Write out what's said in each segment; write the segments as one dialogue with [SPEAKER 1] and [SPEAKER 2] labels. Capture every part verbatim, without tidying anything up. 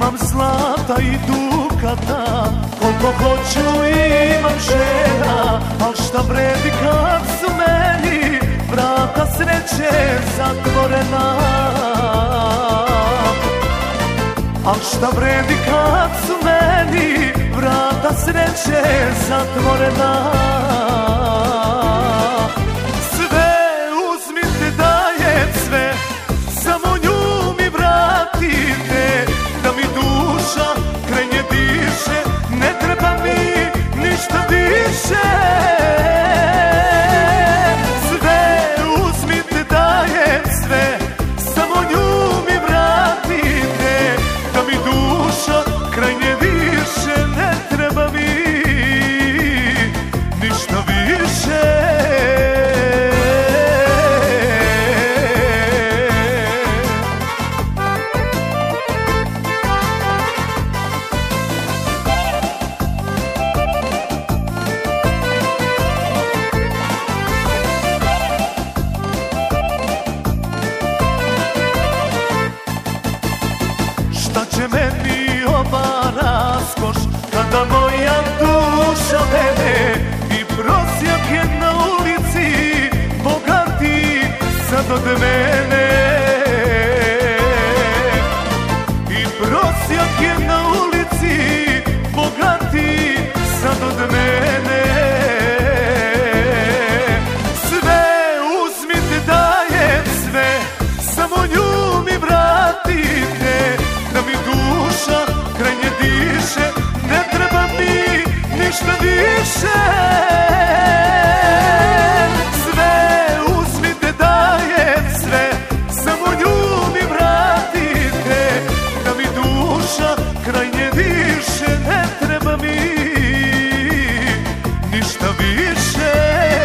[SPEAKER 1] Imam zlata i dukata, koliko hoću imam žena, al šta vredi kad su meni vrata sreće zatvorena. Al šta vredi kad su meni vrata sreće zatvorena. Sve uzmite, dajem sve, samo nju mi vratite, da mi duša kraj nje diše, ne treba mi ništa više. Sve uzmite, dajem sve, samo nju mi vratite, da mi duša kraj nje diše, ne treba mi ništa više. Šta će meni ova raskoš kada moja duša vene i prosjak je na ulici bogati sad od mene. I prosjak je na ulici bogati sad od mene. Sve uzmite, dajem sve, samo nju mi vratite, da mi duša kraj nje diše, ne treba mi ništa više. Sve uzmite, dajem sve, samo nju mi vratite, da mi duša kraj nje diše, ne treba mi ništa više.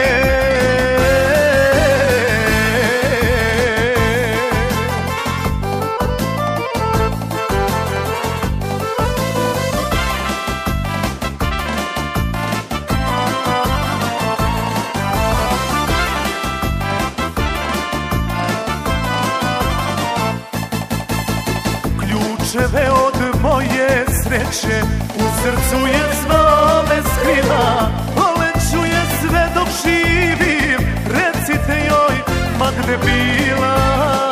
[SPEAKER 1] Ključeve od moje sreće u srcu je zvone skriva, Olenču je sve dok živim, recite joj ma gde bila.